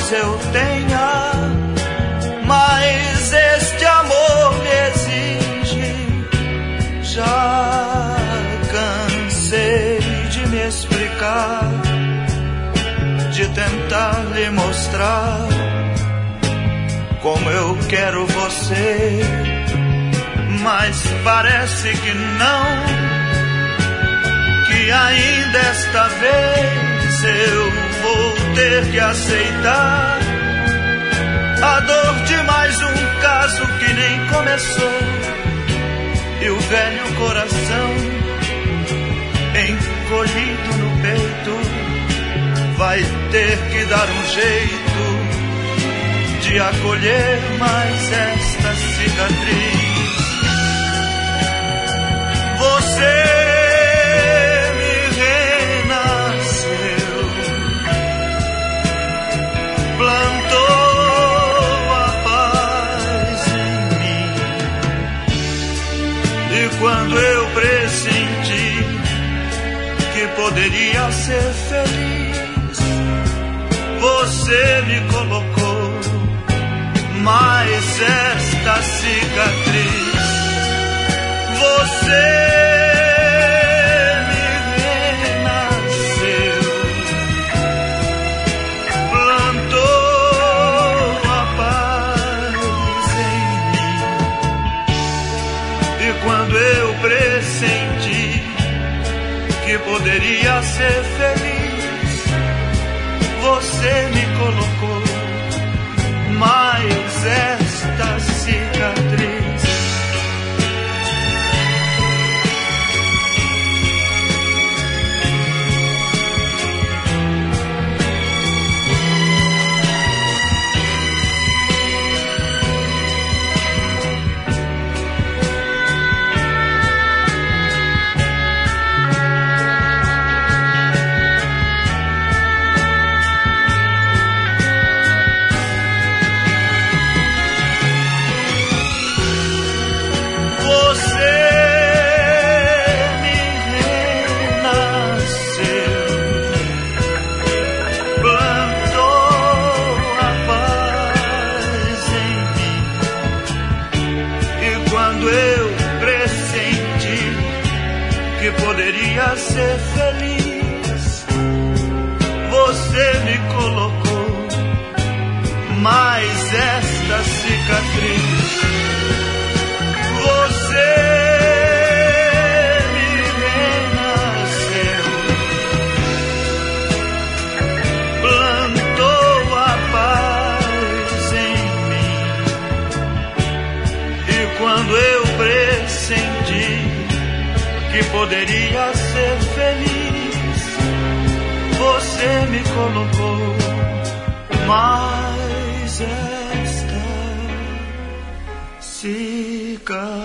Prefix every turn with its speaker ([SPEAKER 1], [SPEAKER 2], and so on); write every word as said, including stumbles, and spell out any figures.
[SPEAKER 1] talvez eu tenha, mas este amor me exige. Já cansei de me explicar, de tentar lhe mostrar como eu quero você, mas parece que não, que ainda esta vez eu vou ter que aceitar a dor de mais um caso que nem começou, e o velho coração encolhido no peito vai ter que dar um jeito de acolher mais esta cicatriz. Você me renasceu, plantou a paz em mim, e quando eu pressenti que poderia ser feliz, você me colocou mais esta cicatriz. Você me renasceu, plantou a paz em mim, e quando eu pressenti que poderia ser feliz, você me colocou mais esta cicatriz. Poderia ser feliz, você me colocou mais esta cicatriz. Você me renasceu, plantou a paz em mim, e quando eu pressenti que poderia ser feliz, você me colocou mais esta cicatriz.